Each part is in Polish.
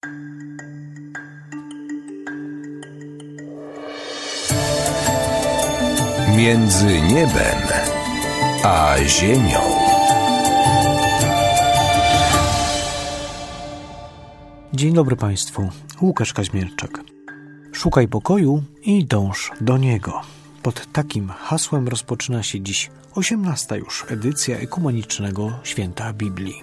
Między niebem a ziemią. Dzień dobry Państwu, Łukasz Kaźmierczak. Szukaj pokoju i dąż do niego. Pod takim hasłem rozpoczyna się dziś 18. już edycja Ekumenicznego Święta Biblii.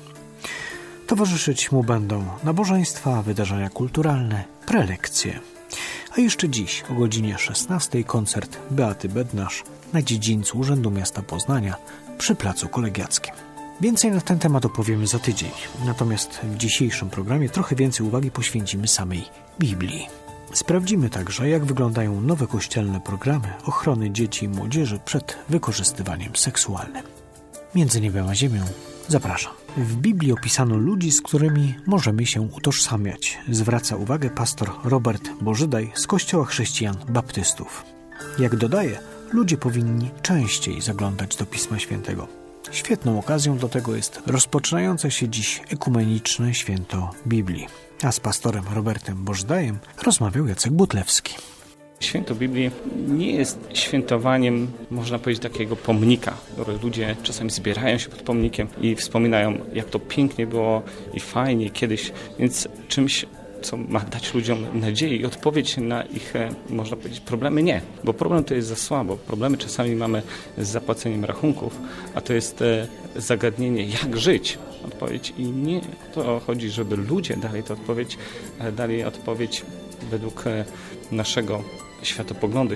Towarzyszyć mu będą nabożeństwa, wydarzenia kulturalne, prelekcje. A jeszcze dziś o godzinie 16 koncert Beaty Bednarz na dziedzińcu Urzędu Miasta Poznania przy Placu Kolegiackim. Więcej na ten temat opowiemy za tydzień, natomiast w dzisiejszym programie trochę więcej uwagi poświęcimy samej Biblii. Sprawdzimy także, jak wyglądają nowe kościelne programy ochrony dzieci i młodzieży przed wykorzystywaniem seksualnym. Między niebem a ziemią zapraszam. W Biblii opisano ludzi, z którymi możemy się utożsamiać, zwraca uwagę pastor Robert Bożydaj z Kościoła Chrześcijan Baptystów. Jak dodaje, ludzie powinni częściej zaglądać do Pisma Świętego. Świetną okazją do tego jest rozpoczynające się dziś Ekumeniczne Święto Biblii. A z pastorem Robertem Bożydajem rozmawiał Jacek Butlewski. Święto Biblii nie jest świętowaniem, można powiedzieć, takiego pomnika, który ludzie czasami zbierają się pod pomnikiem i wspominają, jak to pięknie było i fajnie kiedyś, więc czymś, co ma dać ludziom nadzieję i odpowiedź na ich, można powiedzieć, problemy nie. Bo problem to jest za słabo. Problemy czasami mamy z zapłaceniem rachunków, a to jest zagadnienie, jak żyć. Odpowiedź i nie o to chodzi, żeby ludzie dali tę odpowiedź, ale dali odpowiedź według naszego światopoglądu,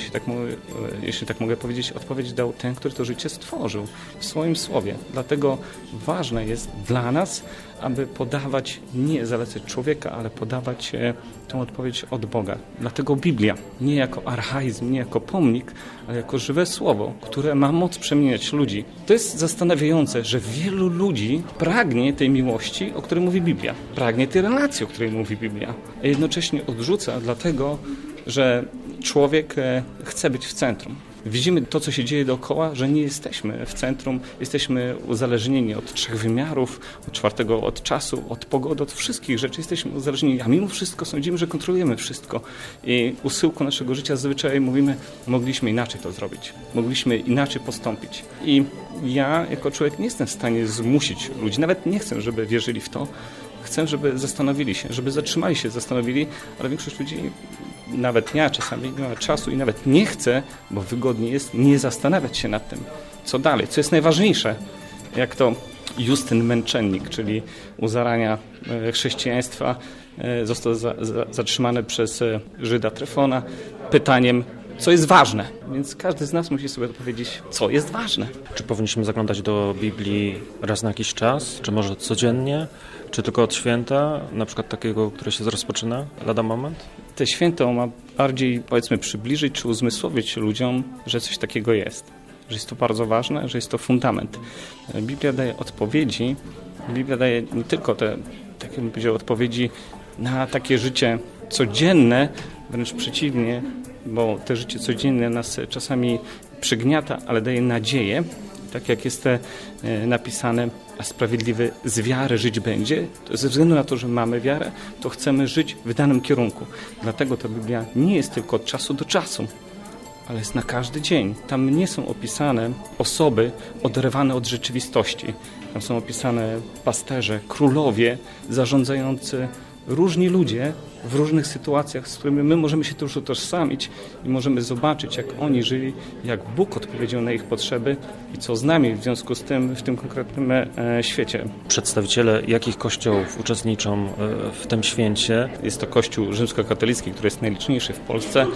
jeśli tak mogę powiedzieć, odpowiedź dał ten, który to życie stworzył w swoim słowie. Dlatego ważne jest dla nas, aby podawać nie zalecać człowieka, ale podawać tę odpowiedź od Boga. Dlatego Biblia nie jako archaizm, nie jako pomnik, ale jako żywe słowo, które ma moc przemieniać ludzi. To jest zastanawiające, że wielu ludzi pragnie tej miłości, o której mówi Biblia. Pragnie tej relacji, o której mówi Biblia. A jednocześnie odrzuca dlatego, że człowiek chce być w centrum. Widzimy to, co się dzieje dookoła, że nie jesteśmy w centrum, jesteśmy uzależnieni od 3 wymiarów, od 4 od czasu, od pogody, od wszystkich rzeczy. Jesteśmy uzależnieni, a mimo wszystko sądzimy, że kontrolujemy wszystko. I u schyłku naszego życia zazwyczaj mówimy, mogliśmy inaczej to zrobić, mogliśmy inaczej postąpić. I ja jako człowiek nie jestem w stanie zmusić ludzi, nawet nie chcę, żeby wierzyli w to. Chcę, żeby zastanowili się, żeby zatrzymali się, zastanowili, ale większość ludzi, nawet ja czasami nie ma czasu i nawet nie chcę, bo wygodnie jest nie zastanawiać się nad tym, co dalej, co jest najważniejsze. Jak to Justyn Męczennik, czyli u zarania chrześcijaństwa, został zatrzymany przez Żyda Tryfona pytaniem, co jest ważne. Więc każdy z nas musi sobie odpowiedzieć, co jest ważne. Czy powinniśmy zaglądać do Biblii raz na jakiś czas, czy może codziennie, czy tylko od święta, na przykład takiego, które się rozpoczyna lada moment? Te święto ma bardziej, powiedzmy, przybliżyć czy uzmysłowić ludziom, że coś takiego jest. Że jest to bardzo ważne, że jest to fundament. Biblia daje odpowiedzi. Biblia daje nie tylko te, tak bym powiedział, odpowiedzi na takie życie codzienne, wręcz przeciwnie, bo te życie codzienne nas czasami przygniata, ale daje nadzieję. Tak jak jest napisane, a sprawiedliwy z wiary żyć będzie, to ze względu na to, że mamy wiarę, to chcemy żyć w danym kierunku. Dlatego ta Biblia nie jest tylko od czasu do czasu, ale jest na każdy dzień. Tam nie są opisane osoby oderwane od rzeczywistości. Tam są opisane pasterze, królowie, zarządzający, różni ludzie w różnych sytuacjach, z którymi my możemy się też utożsamić i możemy zobaczyć, jak oni żyli, jak Bóg odpowiedział na ich potrzeby i co z nami w związku z tym w tym konkretnym świecie. Przedstawiciele jakich kościołów uczestniczą w tym święcie? Jest to Kościół rzymskokatolicki, który jest najliczniejszy w Polsce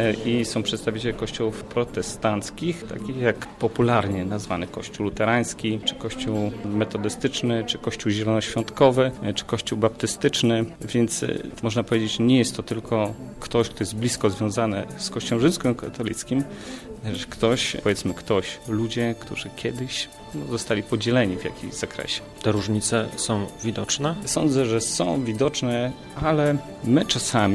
i są przedstawiciele kościołów protestanckich, takich jak popularnie nazwany Kościół luterański, czy Kościół metodystyczny, czy Kościół zielonoświątkowy, czy Kościół baptystyczny, więc można powiedzieć, nie jest to tylko ktoś, kto jest blisko związany z Kościołem rzymskokatolickim, lecz ludzie, którzy kiedyś zostali podzieleni w jakimś zakresie. Te różnice są widoczne? Sądzę, że są widoczne, ale my czasami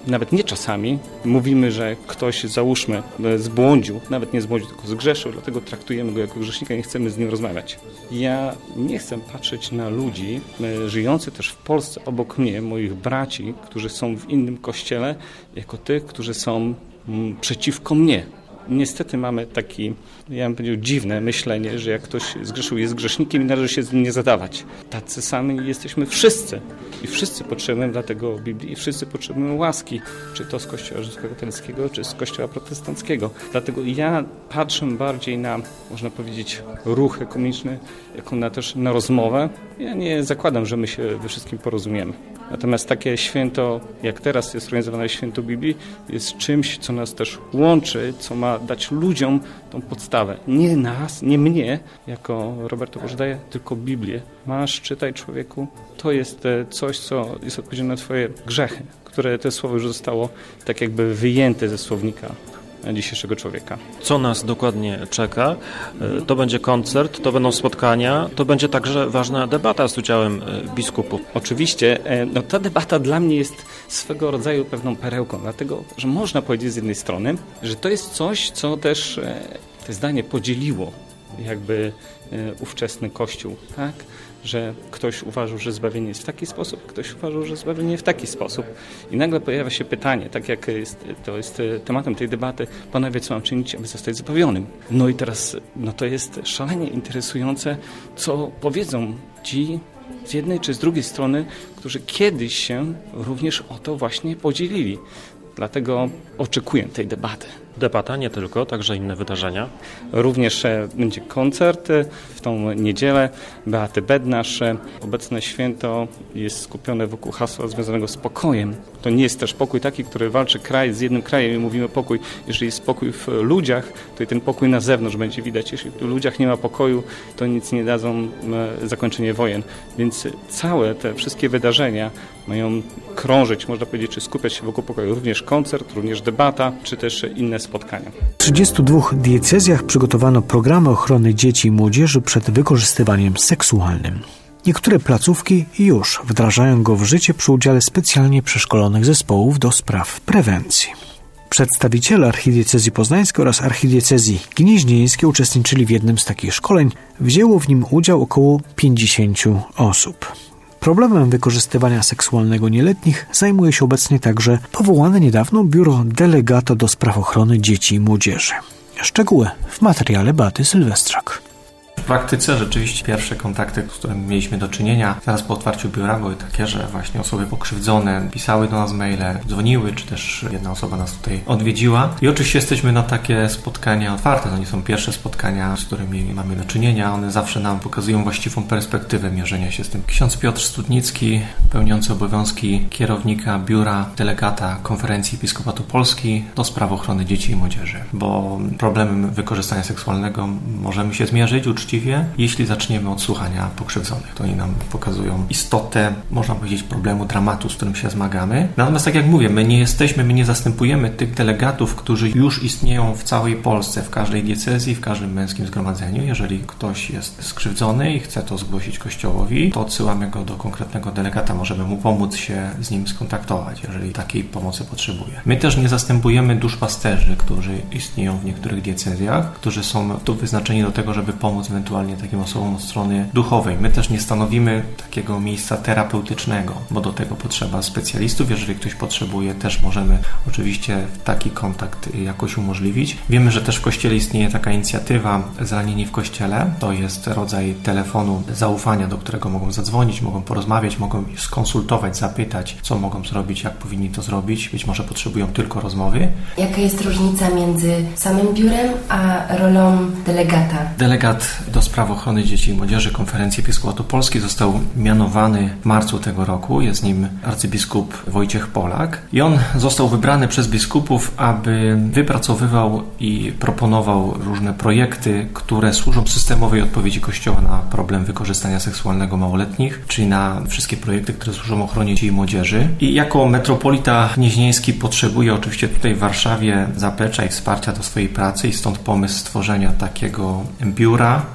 nawet nie czasami, mówimy, że ktoś, załóżmy, zbłądził, nawet nie zbłądził, tylko zgrzeszył, dlatego traktujemy go jako grzesznika i nie chcemy z nim rozmawiać. Ja nie chcę patrzeć na ludzi żyjących też w Polsce obok mnie, moich braci, którzy są w innym kościele, jako tych, którzy są przeciwko mnie. Niestety mamy taki, ja bym powiedział, dziwne myślenie, że jak ktoś zgrzeszył, jest grzesznikiem i należy się z nim nie zadawać. Tacy sami jesteśmy wszyscy. I wszyscy potrzebujemy dlatego Biblii i wszyscy potrzebujemy łaski, czy to z Kościoła rzymskokatolickiego, czy z Kościoła protestanckiego. Dlatego ja patrzę bardziej na, można powiedzieć, ruch ekumeniczny, jako też na rozmowę. Ja nie zakładam, że my się we wszystkim porozumiemy. Natomiast takie święto, jak teraz jest organizowane święto Biblii, jest czymś, co nas też łączy, co ma dać ludziom tą podstawę. Nie nas, nie mnie, jako Roberto Bożdaje, tylko Biblię. Masz, czytaj, człowieku. To jest coś, co jest odpowiedzią na twoje grzechy, które to słowo już zostało tak jakby wyjęte ze słownika dzisiejszego człowieka. Co nas dokładnie czeka? To będzie koncert, to będą spotkania, to będzie także ważna debata z udziałem biskupów. Oczywiście, ta debata dla mnie jest swego rodzaju pewną perełką, dlatego, że można powiedzieć z jednej strony, że to jest coś, co też to zdanie podzieliło jakby ówczesny Kościół, tak? Że ktoś uważał, że zbawienie jest w taki sposób, ktoś uważał, że zbawienie w taki sposób. I nagle pojawia się pytanie, tak jak to jest tematem tej debaty, Panowie, co mam czynić, aby zostać zbawionym? No i teraz to jest szalenie interesujące, co powiedzą ci z jednej czy z drugiej strony, którzy kiedyś się również o to właśnie podzielili. Dlatego oczekuję tej debaty. Debata, nie tylko, także inne wydarzenia. Również będzie koncert w tą niedzielę Beaty Bednarz. Obecne święto jest skupione wokół hasła związanego z pokojem. To nie jest też pokój taki, który walczy kraj z jednym krajem i mówimy pokój. Jeżeli jest pokój w ludziach, to i ten pokój na zewnątrz będzie widać. Jeśli w ludziach nie ma pokoju, to nic nie dadzą zakończenie wojen. Więc całe te wszystkie wydarzenia mają krążyć, można powiedzieć, czy skupiać się wokół pokoju. Również koncert, również debata, czy też inne spotkania. W 32 diecezjach przygotowano programy ochrony dzieci i młodzieży przed wykorzystywaniem seksualnym. Niektóre placówki już wdrażają go w życie przy udziale specjalnie przeszkolonych zespołów do spraw prewencji. Przedstawiciele archidiecezji poznańskiej oraz archidiecezji gnieźnieńskiej uczestniczyli w jednym z takich szkoleń. Wzięło w nim udział około 50 osób. Problemem wykorzystywania seksualnego nieletnich zajmuje się obecnie także powołane niedawno Biuro Delegata do Spraw Ochrony Dzieci i Młodzieży. Szczegóły w materiale Beaty Sylwestrzak. W praktyce rzeczywiście pierwsze kontakty, z którymi mieliśmy do czynienia zaraz po otwarciu biura, były takie, że właśnie osoby pokrzywdzone pisały do nas maile, dzwoniły, czy też jedna osoba nas tutaj odwiedziła. I oczywiście jesteśmy na takie spotkania otwarte. To nie są pierwsze spotkania, z którymi mamy do czynienia. One zawsze nam pokazują właściwą perspektywę mierzenia się z tym. Ksiądz Piotr Studnicki, pełniący obowiązki kierownika Biura Delegata Konferencji Episkopatu Polski do spraw ochrony dzieci i młodzieży. Bo problemem wykorzystania seksualnego możemy się zmierzyć uczciwie, jeśli zaczniemy od słuchania pokrzywdzonych. To oni nam pokazują istotę, można powiedzieć, problemu, dramatu, z którym się zmagamy. Natomiast tak jak mówię, my nie zastępujemy tych delegatów, którzy już istnieją w całej Polsce, w każdej diecezji, w każdym męskim zgromadzeniu. Jeżeli ktoś jest skrzywdzony i chce to zgłosić Kościołowi, to odsyłamy go do konkretnego delegata. Możemy mu pomóc się z nim skontaktować, jeżeli takiej pomocy potrzebuje. My też nie zastępujemy duszpasterzy, którzy istnieją w niektórych diecezjach, którzy są tu wyznaczeni do tego, żeby pomóc ewentualnie takim osobom od strony duchowej. My też nie stanowimy takiego miejsca terapeutycznego, bo do tego potrzeba specjalistów. Jeżeli ktoś potrzebuje, też możemy oczywiście taki kontakt jakoś umożliwić. Wiemy, że też w Kościele istnieje taka inicjatywa Zranieni w Kościele. To jest rodzaj telefonu zaufania, do którego mogą zadzwonić, mogą porozmawiać, mogą skonsultować, zapytać, co mogą zrobić, jak powinni to zrobić. Być może potrzebują tylko rozmowy. Jaka jest różnica między samym biurem a rolą delegata? Delegat do spraw ochrony dzieci i młodzieży Konferencji Episkopatu Polski został mianowany w marcu tego roku. Jest nim arcybiskup Wojciech Polak. I on został wybrany przez biskupów, aby wypracowywał i proponował różne projekty, które służą systemowej odpowiedzi Kościoła na problem wykorzystania seksualnego małoletnich, czyli na wszystkie projekty, które służą ochronie dzieci i młodzieży. I jako metropolita gnieźnieński potrzebuje oczywiście tutaj w Warszawie zaplecza i wsparcia do swojej pracy i stąd pomysł stworzenia takiego biura,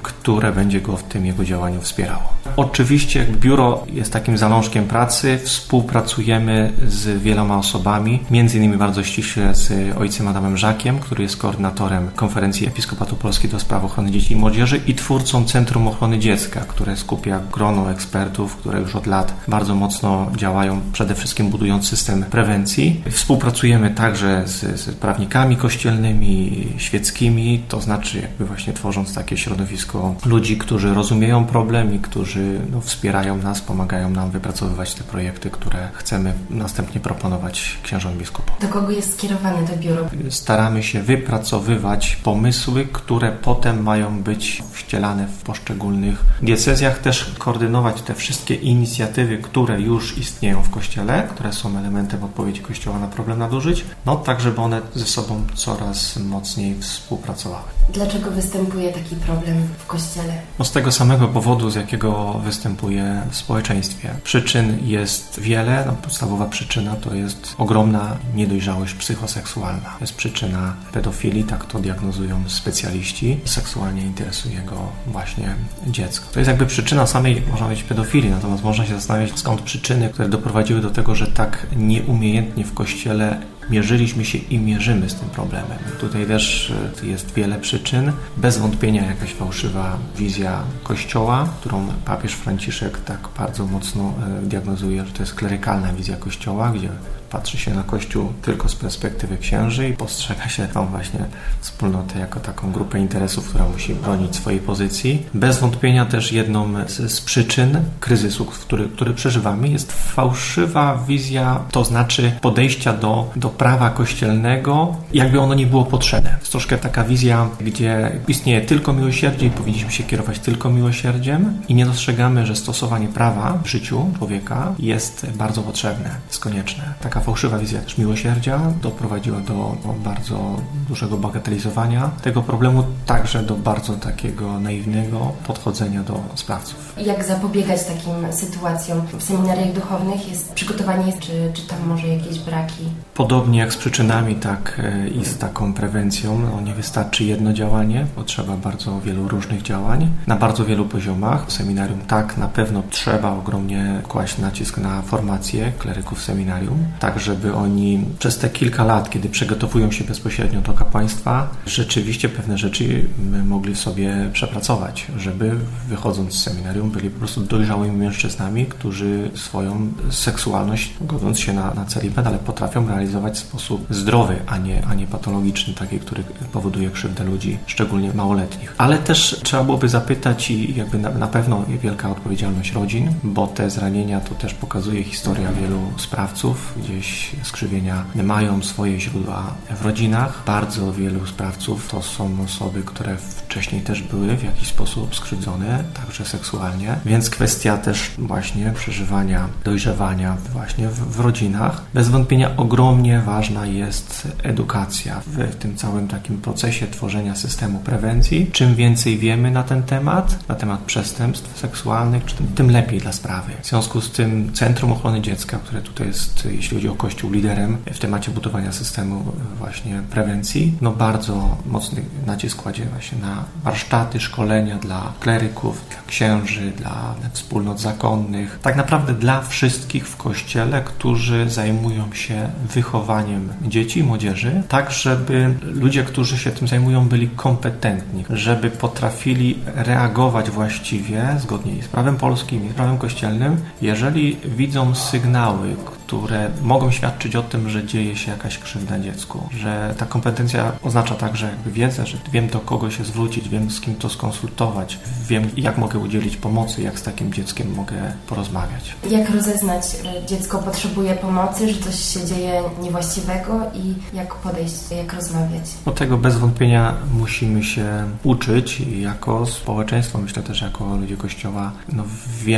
które będzie go w tym jego działaniu wspierało. Oczywiście biuro jest takim zalążkiem pracy, współpracujemy z wieloma osobami, między innymi bardzo ściśle z ojcem Adamem Żakiem, który jest koordynatorem Konferencji Episkopatu Polski do spraw ochrony dzieci i młodzieży i twórcą Centrum Ochrony Dziecka, które skupia grono ekspertów, które już od lat bardzo mocno działają, przede wszystkim budując system prewencji. Współpracujemy także z prawnikami kościelnymi, świeckimi, to znaczy właśnie tworząc takie środowisko ludzi, którzy rozumieją problem i którzy wspierają nas, pomagają nam wypracowywać te projekty, które chcemy następnie proponować księżom biskupom. Do kogo jest skierowane to biuro? Staramy się wypracowywać pomysły, które potem mają być wcielane w poszczególnych diecezjach, też koordynować te wszystkie inicjatywy, które już istnieją w Kościele, które są elementem odpowiedzi Kościoła na problem nadużyć, tak żeby one ze sobą coraz mocniej współpracowały. Dlaczego występuje taki problem w Kościele? Z tego samego powodu, z jakiego występuje w społeczeństwie. Przyczyn jest wiele. Podstawowa przyczyna to jest ogromna niedojrzałość psychoseksualna. Jest przyczyna pedofilii, tak to diagnozują specjaliści. Seksualnie interesuje go właśnie dziecko. To jest jakby przyczyna samej, można powiedzieć, pedofilii, natomiast można się zastanawiać, skąd przyczyny, które doprowadziły do tego, że tak nieumiejętnie w Kościele mierzyliśmy się i mierzymy z tym problemem. Tutaj też jest wiele przyczyn. Bez wątpienia jakaś fałszywa wizja Kościoła, którą papież Franciszek tak bardzo mocno diagnozuje, że to jest klerykalna wizja Kościoła, gdzie patrzy się na Kościół tylko z perspektywy księży i postrzega się tą właśnie wspólnotę jako taką grupę interesów, która musi bronić swojej pozycji. Bez wątpienia też jedną z przyczyn kryzysu, który przeżywamy, jest fałszywa wizja, to znaczy podejścia do prawa kościelnego, jakby ono nie było potrzebne. Jest troszkę taka wizja, gdzie istnieje tylko miłosierdzie i powinniśmy się kierować tylko miłosierdziem i nie dostrzegamy, że stosowanie prawa w życiu człowieka jest bardzo potrzebne, jest konieczne. Taka fałszywa wizja też miłosierdzia doprowadziła do bardzo dużego bagatelizowania tego problemu, także do bardzo takiego naiwnego podchodzenia do sprawców. Jak zapobiegać takim sytuacjom? W seminariach duchownych jest przygotowanie, czy tam może jakieś braki? Podobnie jak z przyczynami, tak i z taką prewencją. Nie wystarczy jedno działanie, potrzeba bardzo wielu różnych działań na bardzo wielu poziomach. W seminarium tak, na pewno trzeba ogromnie kłaść nacisk na formację kleryków seminarium, tak żeby oni przez te kilka lat, kiedy przygotowują się bezpośrednio do kapłaństwa, rzeczywiście pewne rzeczy mogli w sobie przepracować, żeby wychodząc z seminarium byli po prostu dojrzałymi mężczyznami, którzy swoją seksualność, godząc się na celibat, ale potrafią realizować w sposób zdrowy, a nie patologiczny, taki, który powoduje krzywdę ludzi, szczególnie małoletnich. Ale też trzeba byłoby zapytać i jakby na pewno wielka odpowiedzialność rodzin, bo te zranienia to też pokazuje historia wielu sprawców, gdzieś skrzywienia mają swoje źródła w rodzinach. Bardzo wielu sprawców to są osoby, które wcześniej też były w jakiś sposób skrzywdzone, także seksualnie, więc kwestia też właśnie przeżywania, dojrzewania właśnie w rodzinach. Bez wątpienia ogromnie ważna jest edukacja w tym całym takim procesie tworzenia systemu prewencji. Czym więcej wiemy na ten temat przestępstw seksualnych, tym lepiej dla sprawy. W związku z tym Centrum Ochrony Dziecka, które tutaj jest, jeśli chodzi o Kościół, liderem w temacie budowania systemu właśnie prewencji, bardzo mocny nacisk kładzie właśnie na warsztaty, szkolenia dla kleryków, dla księży, dla wspólnot zakonnych, tak naprawdę dla wszystkich w Kościele, którzy zajmują się wychowaniem dzieci i młodzieży, tak żeby ludzie, którzy się tym zajmują, byli kompetentni, żeby potrafili reagować właściwie, zgodnie z prawem polskim i prawem kościelnym, jeżeli widzą sygnały, które mogą świadczyć o tym, że dzieje się jakaś krzywda dziecku. Że ta kompetencja oznacza także jakby wiedzę, że wiem, do kogo się zwrócić, wiem, z kim to skonsultować, wiem, jak mogę udzielić pomocy, jak z takim dzieckiem mogę porozmawiać. Jak rozeznać, że dziecko potrzebuje pomocy, że coś się dzieje niewłaściwego i jak podejść, jak rozmawiać? Od tego bez wątpienia musimy się uczyć i jako społeczeństwo, myślę też jako ludzie Kościoła, wiemy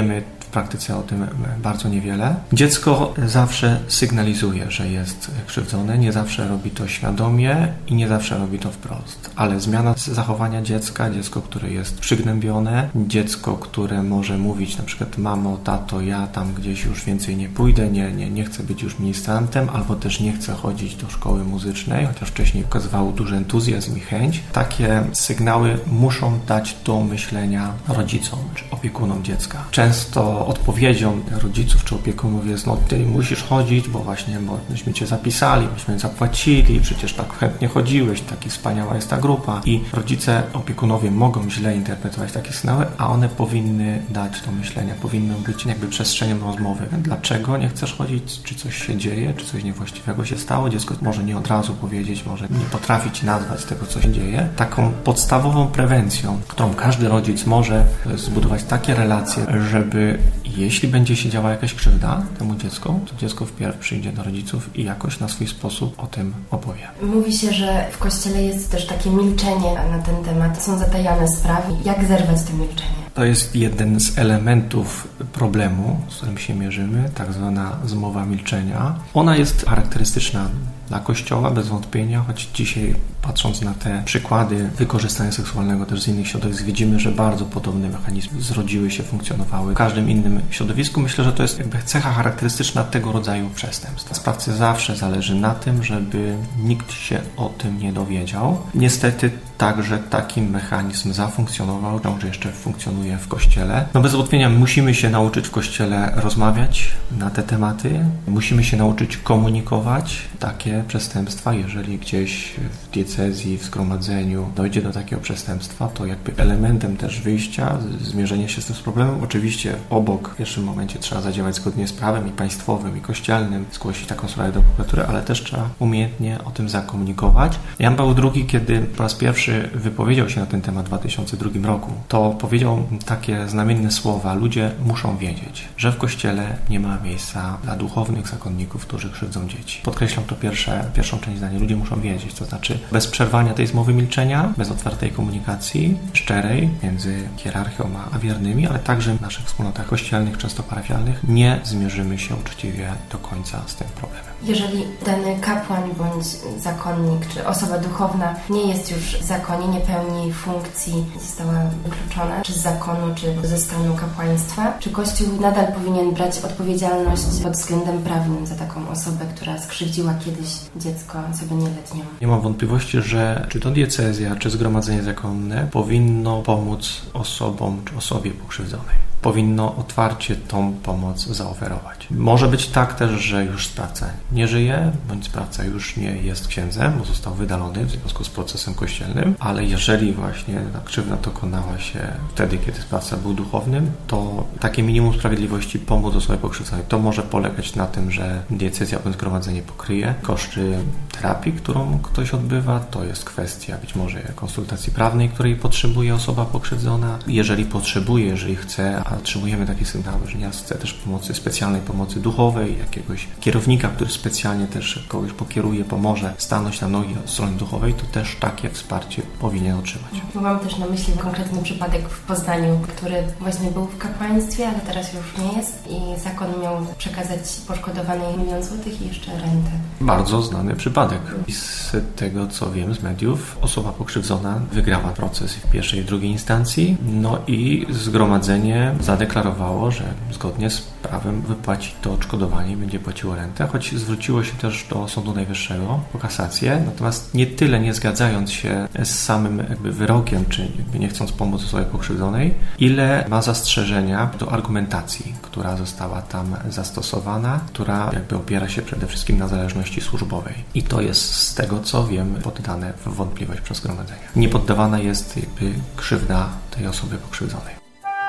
praktyce o tym bardzo niewiele. Dziecko zawsze sygnalizuje, że jest krzywdzone, nie zawsze robi to świadomie i nie zawsze robi to wprost, ale zmiana zachowania dziecka, dziecko, które jest przygnębione, dziecko, które może mówić na przykład: mamo, tato, ja tam gdzieś już więcej nie pójdę, nie chcę być już ministrantem, albo też nie chcę chodzić do szkoły muzycznej, chociaż wcześniej okazywało duży entuzjazm i chęć. Takie sygnały muszą dać do myślenia rodzicom czy opiekunom dziecka. Często odpowiedzią rodziców czy opiekunów jest: no ty musisz chodzić, bo myśmy cię zapisali, myśmy zapłacili, przecież tak chętnie chodziłeś, taki wspaniała jest ta grupa. I rodzice, opiekunowie mogą źle interpretować takie sygnały, a one powinny dać do myślenia, powinny być jakby przestrzenią rozmowy. Dlaczego nie chcesz chodzić? Czy coś się dzieje? Czy coś niewłaściwego się stało? Dziecko może nie od razu powiedzieć, może nie potrafić nazwać tego, co się dzieje. Taką podstawową prewencją, którą każdy rodzic może zbudować takie relacje, żeby jeśli będzie się działa jakaś krzywda temu dziecku, to dziecko wpierw przyjdzie do rodziców i jakoś na swój sposób o tym opowie. Mówi się, że w Kościele jest też takie milczenie na ten temat. Są zatajane sprawy. Jak zerwać to milczenie? To jest jeden z elementów problemu, z którym się mierzymy, tak zwana zmowa milczenia. Ona jest charakterystyczna dla Kościoła, bez wątpienia, choć dzisiaj, patrząc na te przykłady wykorzystania seksualnego też z innych środowisk, widzimy, że bardzo podobne mechanizmy zrodziły się, funkcjonowały w każdym innym środowisku. Myślę, że to jest jakby cecha charakterystyczna tego rodzaju przestępstw. Sprawcy zawsze zależy na tym, żeby nikt się o tym nie dowiedział. Niestety także taki mechanizm zafunkcjonował, że jeszcze funkcjonuje w Kościele. Bez wątpienia musimy się nauczyć w Kościele rozmawiać na te tematy. Musimy się nauczyć komunikować takie przestępstwa. Jeżeli gdzieś w diecezji, w zgromadzeniu dojdzie do takiego przestępstwa, to jakby elementem też wyjścia, zmierzenia się z tym problemem. Oczywiście obok w pierwszym momencie trzeba zadziałać zgodnie z prawem i państwowym, i kościelnym, zgłosić taką sprawę do prokuratury, ale też trzeba umiejętnie o tym zakomunikować. Jan Paweł II, kiedy po raz pierwszy wypowiedział się na ten temat w 2002 roku, to powiedział takie znamienne słowa: ludzie muszą wiedzieć, że w Kościele nie ma miejsca dla duchownych zakonników, którzy krzywdzą dzieci. Podkreślam to pierwszą część zdania. Ludzie muszą wiedzieć, to znaczy bez przerwania tej zmowy milczenia, bez otwartej komunikacji, szczerej między hierarchią a wiernymi, ale także w naszych wspólnotach kościelnych, często parafialnych, nie zmierzymy się uczciwie do końca z tym problemem. Jeżeli dany kapłan bądź zakonnik czy osoba duchowna nie jest już w zakonie, nie pełni funkcji, została wykluczona czy z zakonu, czy ze stanu kapłaństwa, czy Kościół nadal powinien brać odpowiedzialność pod względem prawnym za taką osobę, która skrzywdziła kiedyś dziecko, osobę nieletnią? Nie mam wątpliwości, że czy to diecezja, czy zgromadzenie zakonne powinno pomóc osobom, czy osobie pokrzywdzonej. Powinno otwarcie tą pomoc zaoferować. Może być tak też, że już sprawca nie żyje, bądź sprawca już nie jest księdzem, bo został wydalony w związku z procesem kościelnym, ale jeżeli właśnie ta krzywda dokonała się wtedy, kiedy sprawca był duchownym, to takie minimum sprawiedliwości pomóc osobie pokrzywdzonej. To może polegać na tym, że diecezja bądź zgromadzenie pokryje koszty terapii, którą ktoś odbywa. To jest kwestia być może konsultacji prawnej, której potrzebuje osoba pokrzywdzona. Jeżeli potrzebuje, jeżeli chce, a otrzymujemy takie sygnały, że ja chcę też pomocy, specjalnej pomocy duchowej, jakiegoś kierownika, który specjalnie też kogoś pokieruje, pomoże stanąć na nogi od strony duchowej, to też takie wsparcie powinien otrzymać. Mam też na myśli konkretny przypadek w Poznaniu, który właśnie był w kapłaństwie, ale teraz już nie jest i zakon miał przekazać poszkodowanej 1 000 000 złotych i jeszcze rentę. Bardzo znany przypadek. I z tego, co wiem z mediów, osoba pokrzywdzona wygrała proces w pierwszej i drugiej instancji, no i zgromadzenie zadeklarowało, że zgodnie z prawem wypłaci to odszkodowanie i będzie płaciło rentę, choć zwróciło się też do Sądu Najwyższego po kasację, natomiast nie tyle nie zgadzając się z samym jakby wyrokiem, czy jakby nie chcąc pomóc osobie pokrzywdzonej, ile ma zastrzeżenia do argumentacji, która została tam zastosowana, która jakby opiera się przede wszystkim na zależności służbowej. I to jest z tego, co wiem, poddane w wątpliwość przez zgromadzenie. Nie poddawana jest jakby krzywda tej osoby pokrzywdzonej.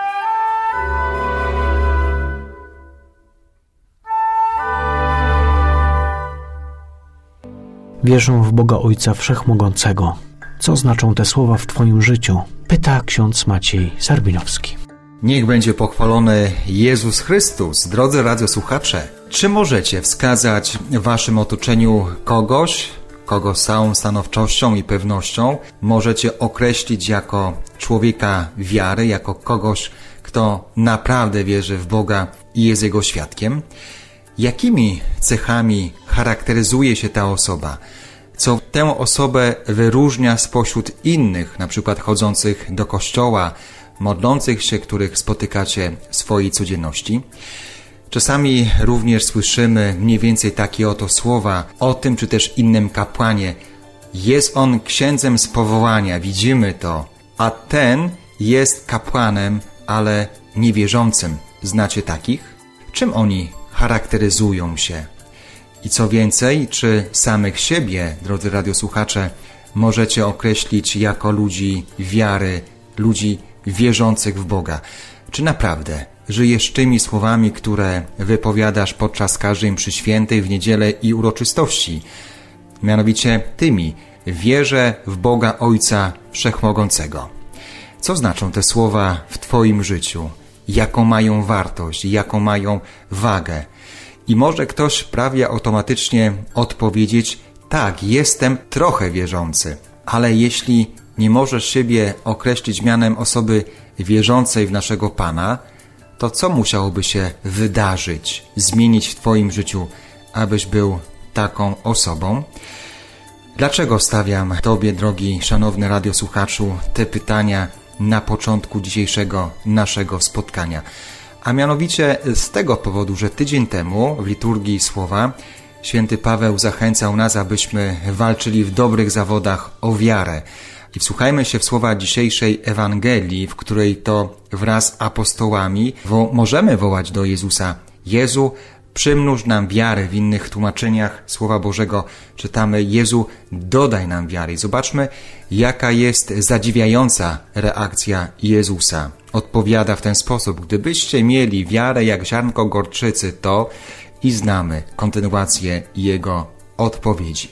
Wierzę w Boga Ojca Wszechmogącego. Co znaczą te słowa w Twoim życiu? Pyta ksiądz Maciej Sarbinowski. Niech będzie pochwalony Jezus Chrystus. Drodzy radiosłuchacze, czy możecie wskazać w waszym otoczeniu kogoś, kogo z całą stanowczością i pewnością możecie określić jako człowieka wiary, jako kogoś, kto naprawdę wierzy w Boga i jest Jego świadkiem? Jakimi cechami charakteryzuje się ta osoba? Co tę osobę wyróżnia spośród innych, na przykład chodzących do kościoła, modlących się, których spotykacie w swojej codzienności? Czasami również słyszymy mniej więcej takie oto słowa o tym, czy też innym kapłanie. Jest on księdzem z powołania, widzimy to, a ten jest kapłanem, ale niewierzącym. Znacie takich? Czym oni charakteryzują się? I co więcej, czy samych siebie, drodzy radiosłuchacze, możecie określić jako ludzi wiary, ludzi wierzących w Boga? Czy naprawdę żyjesz tymi słowami, które wypowiadasz podczas każdej mszy świętej w niedzielę i uroczystości? Mianowicie tymi: wierzę w Boga Ojca Wszechmogącego. Co znaczą te słowa w Twoim życiu? Jaką mają wartość? Jaką mają wagę? I może ktoś prawie automatycznie odpowiedzieć: tak, jestem trochę wierzący. Ale jeśli nie możesz siebie określić mianem osoby wierzącej w naszego Pana, to co musiałoby się wydarzyć, zmienić w Twoim życiu, abyś był taką osobą? Dlaczego stawiam Tobie, drogi, szanowny radiosłuchaczu, te pytania na początku dzisiejszego naszego spotkania? A mianowicie z tego powodu, że tydzień temu w liturgii słowa święty Paweł zachęcał nas, abyśmy walczyli w dobrych zawodach o wiarę. I wsłuchajmy się w słowa dzisiejszej Ewangelii, w której to wraz z apostołami możemy wołać do Jezusa: Jezu, przymnóż nam wiary. W innych tłumaczeniach Słowa Bożego czytamy: Jezu, dodaj nam wiary. I zobaczmy, jaka jest zadziwiająca reakcja Jezusa. Odpowiada w ten sposób: gdybyście mieli wiarę jak ziarnko gorczycy, to... I znamy kontynuację Jego odpowiedzi.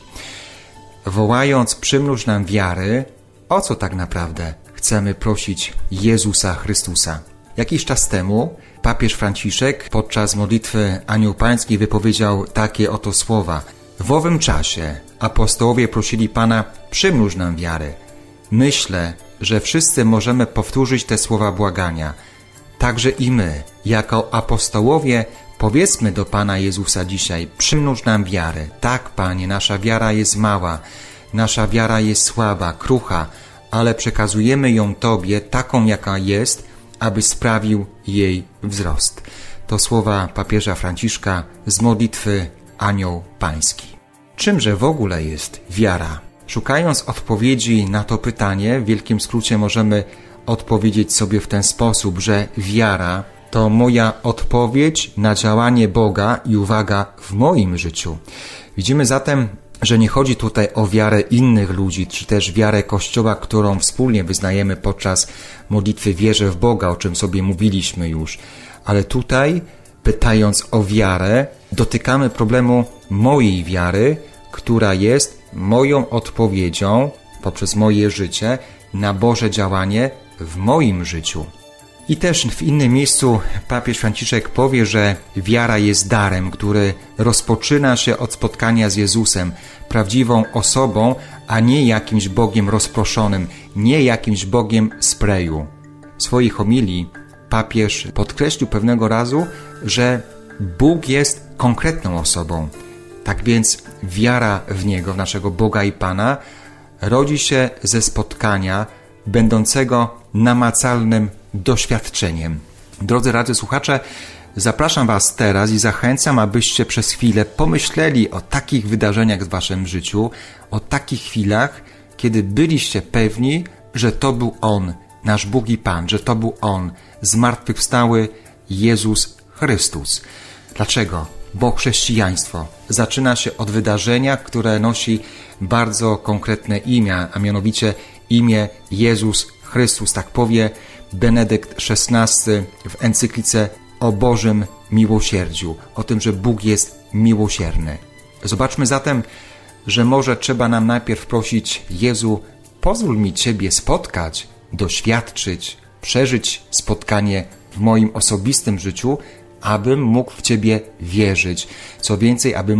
Wołając: przymnóż nam wiary, o co tak naprawdę chcemy prosić Jezusa Chrystusa? Jakiś czas temu papież Franciszek podczas modlitwy Anioł Pański wypowiedział takie oto słowa: w owym czasie apostołowie prosili Pana: przymnóż nam wiary. Myślę, że wszyscy możemy powtórzyć te słowa błagania. Także i my, jako apostołowie, powiedzmy do Pana Jezusa dzisiaj: przymnóż nam wiary. Tak, Panie, nasza wiara jest mała, nasza wiara jest słaba, krucha, ale przekazujemy ją Tobie taką, jaka jest, aby sprawił jej wzrost. To słowa papieża Franciszka z modlitwy Anioł Pański. Czymże w ogóle jest wiara? Szukając odpowiedzi na to pytanie, w wielkim skrócie możemy odpowiedzieć sobie w ten sposób, że wiara to moja odpowiedź na działanie Boga i uwaga, w moim życiu. Widzimy zatem, że nie chodzi tutaj o wiarę innych ludzi, czy też wiarę Kościoła, którą wspólnie wyznajemy podczas modlitwy wierzę w Boga, o czym sobie mówiliśmy już. Ale tutaj, pytając o wiarę, dotykamy problemu mojej wiary, która jest moją odpowiedzią poprzez moje życie na Boże działanie w moim życiu. I też w innym miejscu papież Franciszek powie, że wiara jest darem, który rozpoczyna się od spotkania z Jezusem, prawdziwą osobą, a nie jakimś Bogiem rozproszonym, nie jakimś Bogiem z preju. W swojej homilii papież podkreślił pewnego razu, że Bóg jest konkretną osobą. Tak więc wiara w Niego, w naszego Boga i Pana, rodzi się ze spotkania będącego namacalnym doświadczeniem. Drodzy radiosłuchacze, zapraszam Was teraz i zachęcam, abyście przez chwilę pomyśleli o takich wydarzeniach w Waszym życiu, o takich chwilach, kiedy byliście pewni, że to był On, nasz Bóg i Pan, że to był On, zmartwychwstały Jezus Chrystus. Dlaczego? Bo chrześcijaństwo zaczyna się od wydarzenia, które nosi bardzo konkretne imię, a mianowicie imię Jezus Chrystus. Tak powie Benedykt XVI w encyklice o Bożym miłosierdziu, o tym, że Bóg jest miłosierny. Zobaczmy zatem, że może trzeba nam najpierw prosić: Jezu, pozwól mi Ciebie spotkać, doświadczyć, przeżyć spotkanie w moim osobistym życiu, abym mógł w Ciebie wierzyć. Co więcej, abym mógł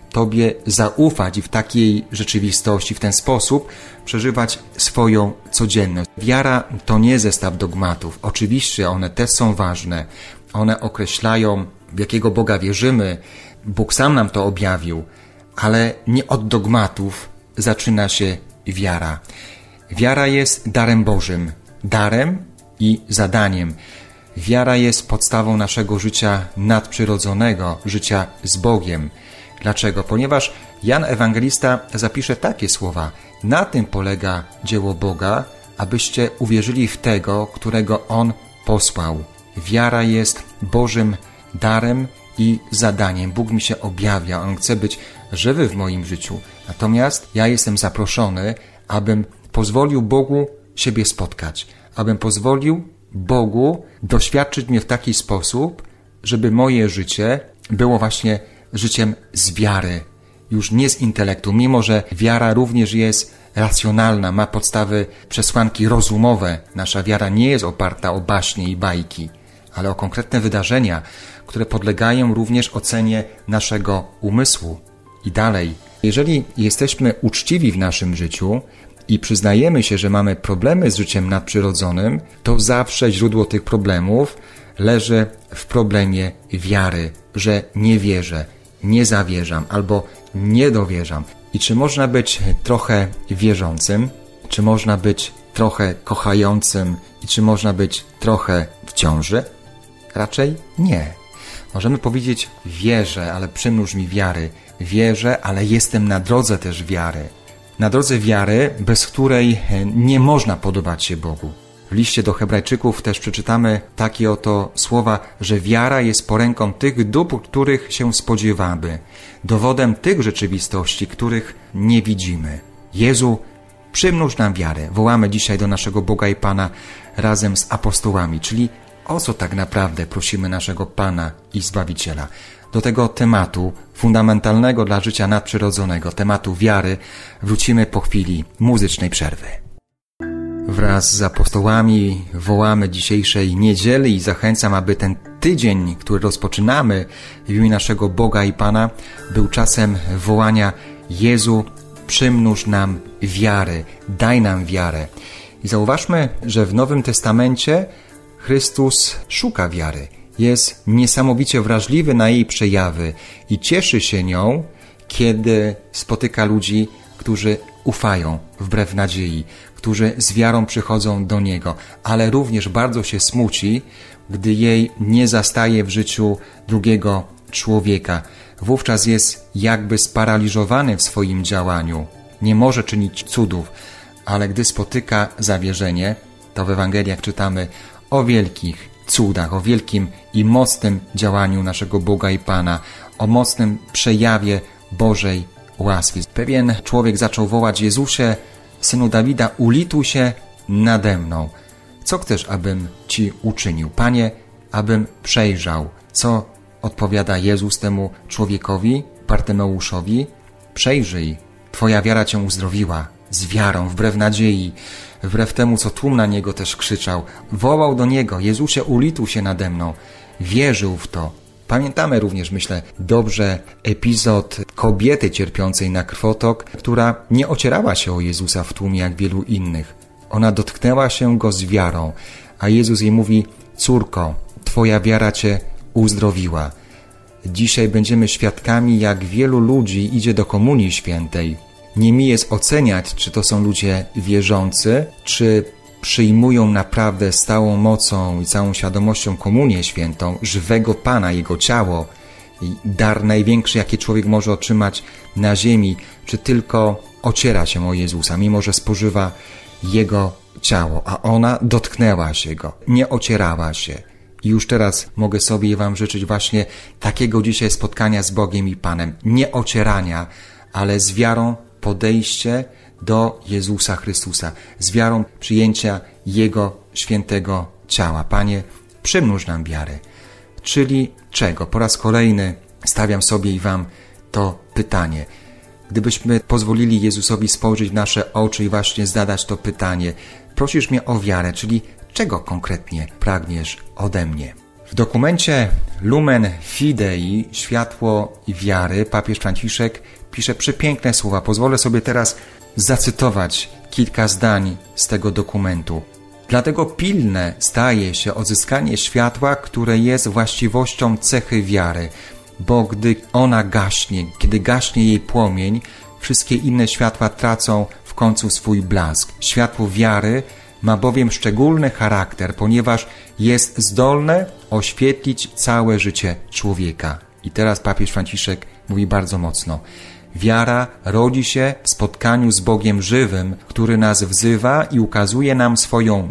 Tobie zaufać i w takiej rzeczywistości, w ten sposób przeżywać swoją codzienność. Wiara to nie zestaw dogmatów. Oczywiście one też są ważne. One określają, w jakiego Boga wierzymy. Bóg sam nam to objawił, ale nie od dogmatów zaczyna się wiara. Wiara jest darem Bożym, darem i zadaniem. Wiara jest podstawą naszego życia nadprzyrodzonego, życia z Bogiem. Dlaczego? Ponieważ Jan Ewangelista zapisze takie słowa: na tym polega dzieło Boga, abyście uwierzyli w Tego, którego On posłał. Wiara jest Bożym darem i zadaniem. Bóg mi się objawia, On chce być żywy w moim życiu. Natomiast ja jestem zaproszony, abym pozwolił Bogu siebie spotkać, abym pozwolił Bogu doświadczyć mnie w taki sposób, żeby moje życie było właśnie życiem z wiary, już nie z intelektu, mimo że wiara również jest racjonalna, ma podstawy, przesłanki rozumowe. Nasza wiara nie jest oparta o baśnie i bajki, ale o konkretne wydarzenia, które podlegają również ocenie naszego umysłu. I dalej, jeżeli jesteśmy uczciwi w naszym życiu i przyznajemy się, że mamy problemy z życiem nadprzyrodzonym, to zawsze źródło tych problemów leży w problemie wiary, że nie wierzę, nie zawierzam albo nie dowierzam. I czy można być trochę wierzącym, czy można być trochę kochającym i czy można być trochę w ciąży? Raczej nie. Możemy powiedzieć: wierzę, ale przymnóż mi wiary. Wierzę, ale jestem na drodze też wiary. Na drodze wiary, bez której nie można podobać się Bogu. W liście do Hebrajczyków też przeczytamy takie oto słowa, że wiara jest poręką tych dóbr, których się spodziewamy, dowodem tych rzeczywistości, których nie widzimy. Jezu, przymnóż nam wiarę. Wołamy dzisiaj do naszego Boga i Pana razem z apostołami, czyli o co tak naprawdę prosimy naszego Pana i Zbawiciela. Do tego tematu fundamentalnego dla życia nadprzyrodzonego, tematu wiary, wrócimy po chwili muzycznej przerwy. Wraz z apostołami wołamy dzisiejszej niedzieli i zachęcam, aby ten tydzień, który rozpoczynamy w imieniu naszego Boga i Pana, był czasem wołania: Jezu, przymnóż nam wiary, daj nam wiarę. I zauważmy, że w Nowym Testamencie Chrystus szuka wiary. Jest niesamowicie wrażliwy na jej przejawy i cieszy się nią, kiedy spotyka ludzi, którzy ufają wbrew nadziei, którzy z wiarą przychodzą do Niego, ale również bardzo się smuci, gdy jej nie zastaje w życiu drugiego człowieka. Wówczas jest jakby sparaliżowany w swoim działaniu. Nie może czynić cudów, ale gdy spotyka zawierzenie, to w Ewangeliach czytamy o wielkich cudach, o wielkim i mocnym działaniu naszego Boga i Pana, o mocnym przejawie Bożej łaski. Pewien człowiek zaczął wołać: Jezusie, Synu Dawida, ulituj się nade mną. Co chcesz, abym Ci uczynił? Panie, abym przejrzał. Co odpowiada Jezus temu człowiekowi, Bartymeuszowi? Przejrzyj, Twoja wiara Cię uzdrowiła. Z wiarą, wbrew nadziei, wbrew temu, co tłum na niego też krzyczał. Wołał do niego: Jezusie, ulituj się nade mną. Wierzył w to. Pamiętamy również, myślę, dobrze epizod kobiety cierpiącej na krwotok, która nie ocierała się o Jezusa w tłumie jak wielu innych. Ona dotknęła się Go z wiarą, a Jezus jej mówi: córko, Twoja wiara Cię uzdrowiła. Dzisiaj będziemy świadkami, jak wielu ludzi idzie do Komunii Świętej. Nie mi jest oceniać, czy to są ludzie wierzący, czy przyjmują naprawdę z całą mocą i całą świadomością Komunię Świętą, żywego Pana, Jego ciało, i dar największy, jaki człowiek może otrzymać na ziemi, czy tylko ociera się o Jezusa, mimo że spożywa Jego ciało, a ona dotknęła się Go, nie ocierała się. I już teraz mogę sobie i Wam życzyć właśnie takiego dzisiaj spotkania z Bogiem i Panem, nie ocierania, ale z wiarą podejście do Jezusa Chrystusa, z wiarą przyjęcia Jego świętego ciała. Panie, przymnóż nam wiarę. Czyli czego? Po raz kolejny stawiam sobie i Wam to pytanie. Gdybyśmy pozwolili Jezusowi spojrzeć w nasze oczy i właśnie zadać to pytanie: prosisz mnie o wiarę, czyli czego konkretnie pragniesz ode mnie? W dokumencie Lumen Fidei, światło wiary, papież Franciszek pisze przepiękne słowa. Pozwolę sobie teraz zacytować kilka zdań z tego dokumentu. Dlatego pilne staje się odzyskanie światła, które jest właściwością cechy wiary, bo gdy ona gaśnie, kiedy gaśnie jej płomień, wszystkie inne światła tracą w końcu swój blask. Światło wiary ma bowiem szczególny charakter, ponieważ jest zdolne oświetlić całe życie człowieka. I teraz papież Franciszek mówi bardzo mocno. Wiara rodzi się w spotkaniu z Bogiem żywym, który nas wzywa i ukazuje nam swoją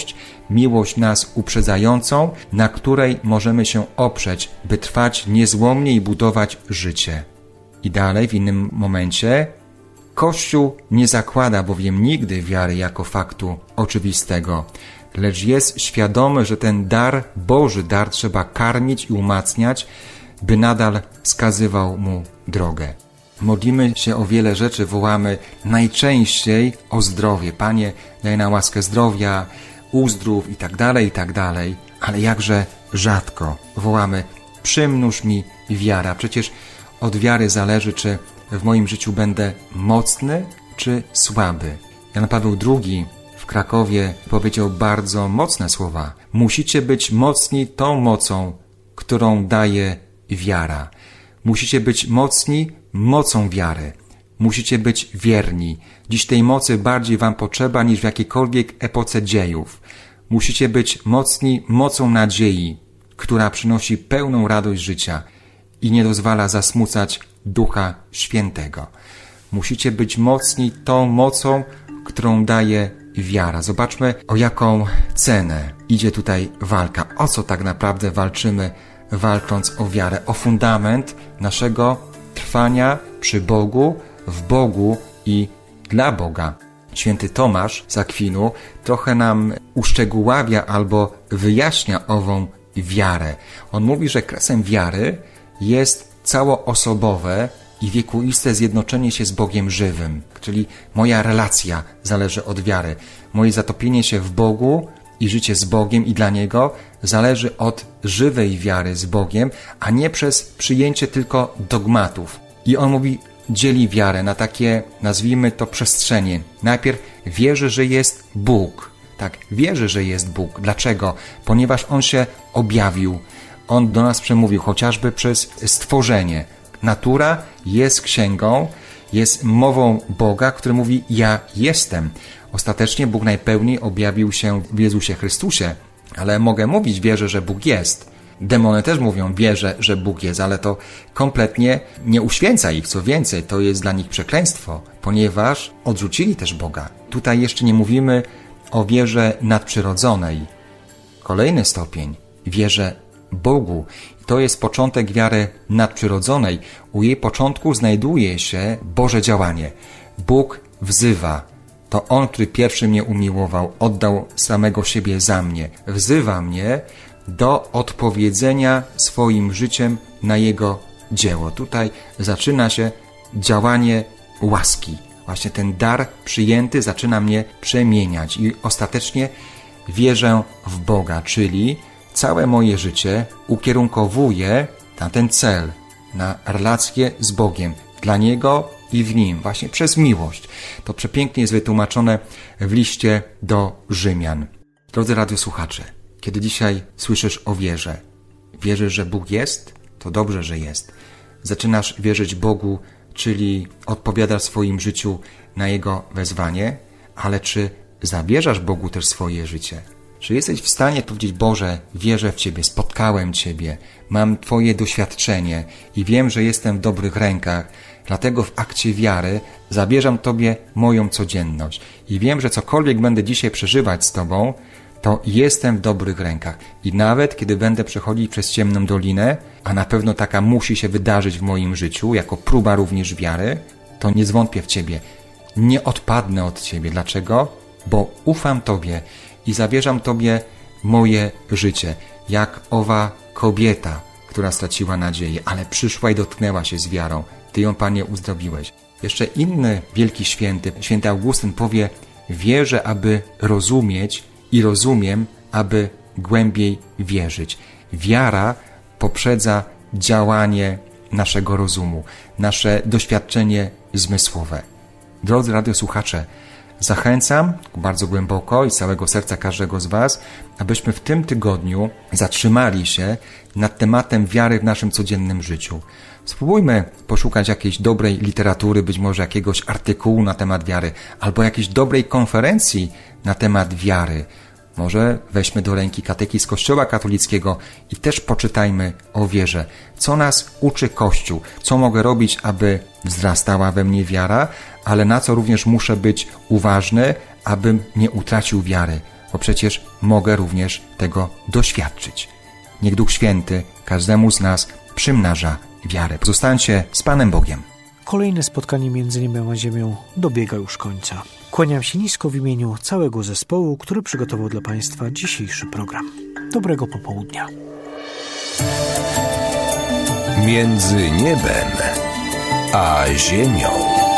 miłość nas uprzedzającą, na której możemy się oprzeć, by trwać niezłomnie i budować życie. I dalej w innym momencie Kościół nie zakłada bowiem nigdy wiary jako faktu oczywistego, lecz jest świadomy, że ten dar, Boży dar, trzeba karmić i umacniać, by nadal wskazywał mu drogę. Modlimy się o wiele rzeczy, wołamy najczęściej o zdrowie. Panie, daj nam łaskę zdrowia, uzdrów i tak dalej, ale jakże rzadko wołamy przymnóż mi wiara. Przecież od wiary zależy, czy w moim życiu będę mocny, czy słaby. Jan Paweł II w Krakowie powiedział bardzo mocne słowa. Musicie być mocni tą mocą, którą daje wiara. Musicie być mocni mocą wiary. Musicie być wierni. Dziś tej mocy bardziej wam potrzeba niż w jakiejkolwiek epoce dziejów. Musicie być mocni mocą nadziei, która przynosi pełną radość życia i nie dozwala zasmucać Ducha Świętego. Musicie być mocni tą mocą, którą daje wiara. Zobaczmy, o jaką cenę idzie tutaj walka. O co tak naprawdę walczymy, walcząc o wiarę? O fundament naszego trwania przy Bogu, w Bogu i dla Boga. Święty Tomasz z Akwinu trochę nam uszczegóławia albo wyjaśnia ową wiarę. On mówi, że kresem wiary jest całoosobowe i wiekuiste zjednoczenie się z Bogiem żywym, czyli moja relacja zależy od wiary. Moje zatopienie się w Bogu i życie z Bogiem i dla Niego zależy od żywej wiary z Bogiem, a nie przez przyjęcie tylko dogmatów. I on mówi, dzieli wiarę na takie, nazwijmy to, przestrzenie. Najpierw wierzy, że jest Bóg. Tak, wierzy, że jest Bóg. Dlaczego? Ponieważ On się objawił. On do nas przemówił chociażby przez stworzenie. Natura jest księgą, jest mową Boga, który mówi ja jestem. Ostatecznie Bóg najpełniej objawił się w Jezusie Chrystusie. Ale mogę mówić, wierzę, że Bóg jest. Demony też mówią, wierzę, że Bóg jest, ale to kompletnie nie uświęca ich. Co więcej, to jest dla nich przekleństwo, ponieważ odrzucili też Boga. Tutaj jeszcze nie mówimy o wierze nadprzyrodzonej. Kolejny stopień, wierze Bogu. To jest początek wiary nadprzyrodzonej. U jej początku znajduje się Boże działanie. Bóg wzywa. To On, który pierwszy mnie umiłował, oddał samego siebie za mnie. Wzywa mnie do odpowiedzenia swoim życiem na Jego dzieło. Tutaj zaczyna się działanie łaski. Właśnie ten dar przyjęty zaczyna mnie przemieniać i ostatecznie wierzę w Boga, czyli całe moje życie ukierunkowuję na ten cel, na relację z Bogiem, dla Niego i w Nim, właśnie przez miłość. To przepięknie jest wytłumaczone w liście do Rzymian. Drodzy radiosłuchacze, kiedy dzisiaj słyszysz o wierze, wierzysz, że Bóg jest? To dobrze, że jest. Zaczynasz wierzyć Bogu, czyli odpowiadasz w swoim życiu na Jego wezwanie, ale czy zawierzasz Bogu też swoje życie? Czy jesteś w stanie powiedzieć, Boże, wierzę w Ciebie, spotkałem Ciebie, mam Twoje doświadczenie i wiem, że jestem w dobrych rękach, dlatego w akcie wiary zawierzam Tobie moją codzienność i wiem, że cokolwiek będę dzisiaj przeżywać z Tobą, to jestem w dobrych rękach. I nawet kiedy będę przechodzić przez ciemną dolinę, a na pewno taka musi się wydarzyć w moim życiu, jako próba również wiary, to nie zwątpię w Ciebie. Nie odpadnę od Ciebie. Dlaczego? Bo ufam Tobie i zawierzam Tobie moje życie. Jak owa kobieta, która straciła nadzieję, ale przyszła i dotknęła się z wiarą. Ty ją, Panie, uzdrowiłeś. Jeszcze inny wielki święty, święty Augustyn powie, wierzę, aby rozumieć i rozumiem, aby głębiej wierzyć. wiara poprzedza działanie naszego rozumu, nasze doświadczenie zmysłowe. Drodzy radiosłuchacze, zachęcam bardzo głęboko i z całego serca każdego z Was, abyśmy w tym tygodniu zatrzymali się nad tematem wiary w naszym codziennym życiu. Spróbujmy poszukać jakiejś dobrej literatury, być może jakiegoś artykułu na temat wiary, albo jakiejś dobrej konferencji na temat wiary. Może weźmy do ręki katechizm Kościoła katolickiego i też poczytajmy o wierze. Co nas uczy Kościół? Co mogę robić, aby wzrastała we mnie wiara, ale na co również muszę być uważny, abym nie utracił wiary, bo przecież mogę również tego doświadczyć. Niech Duch Święty każdemu z nas przymnaża wiarę. Pozostańcie z Panem Bogiem. Kolejne spotkanie między niebem a ziemią dobiega już końca. Kłaniam się nisko w imieniu całego zespołu, który przygotował dla Państwa dzisiejszy program. Dobrego popołudnia. Między niebem a ziemią.